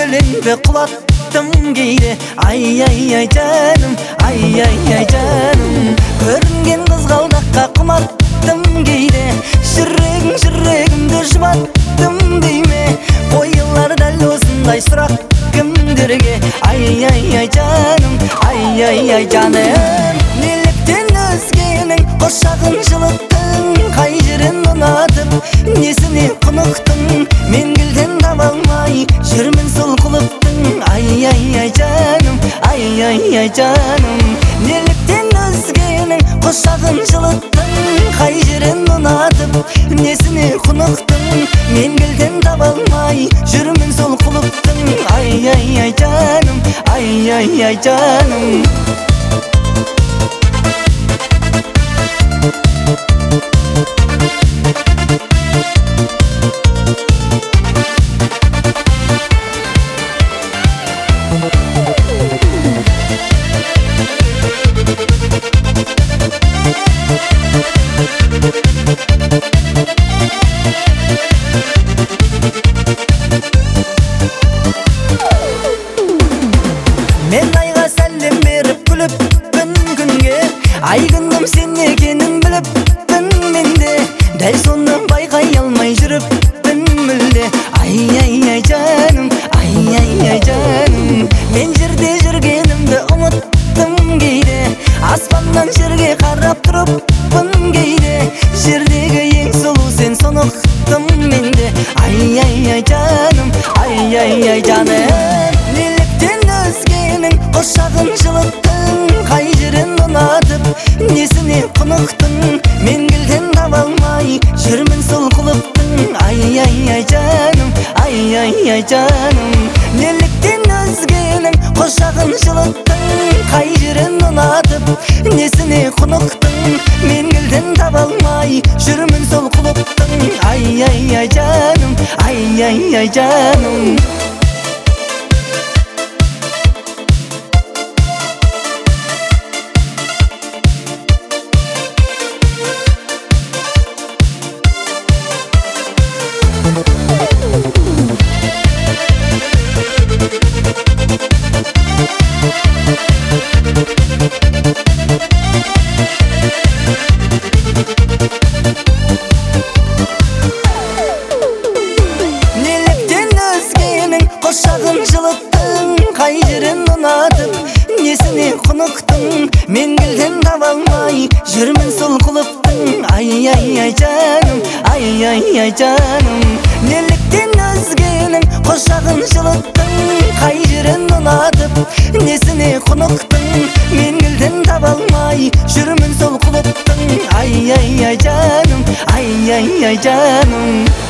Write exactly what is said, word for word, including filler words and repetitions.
өлеңді құлаттым кейде. Ай ай ай жаным, ай ай ай жаным, көрінген қызғалдаққа құмарттым кейде. Жүрегім жүрегімді жұбаттым дейме, қойылар дәл осындай сұрақ кімдерге. Ай ай ай жаным, ай ай ай жаным, неліктен өзгенің құшағын жылыттың, қай жерін ұнатып несіне құнықтың, мен гүлден таба алмай жүрмін сол құлыптың. Ай ай ай жаным, ай ай ай жаным, неліктен өзгенің құшағын жылыттың, қай жерін ұнатып несіне құнықтың, мен гүлден таба алмай жүрмін сол құлыптың. Ай ай ай жаным, ай ай ай жаным. Мен айға сәлем беріп күліппін күнге, ай күнім сен екенін біліппін менде, дәл соны байқай алмай жүріппін мүлде. Ай ай ай жаным, ай ай ай жаным, мен жерде жүргенімді ұмыттым кейде, аспаннан жерге қарап тұрыппын кейде, жердегі ең сұлу сен соны ұқтым менде. Ай ай ай жаным, ай ай ай жаным, неліктен өзгенің құшағын жылыттың, қай жерін ұнатып несіне құнықтың, мен гүлден таба алмай жүрмін сол құлыптың. Ай ай ай жаным, ай ай ай жаным, неліктен өзгенің құшағын жылыттың, қай жерін ұнатып несіне құнықтың, мен гүлден таба алмай жүрмін сол құлыптың. Ай ай ай жаным, ай ай ай жаным. Неліктен өзгенің құшағын жылыттың, қай жерін ұнатып несіне құнықтың, мен гүлден таба алмай жүрмін сол құлыптың. Ай ай ай жаным, ай ай ай жаным, неліктен өзгенің құшағын жылыттың, қай жерін ұнатып несіне құнықтың, мен гүлден таба алмай жүрмін сол құлыптың. Ай ай ай жаным, ай ай ай жаным.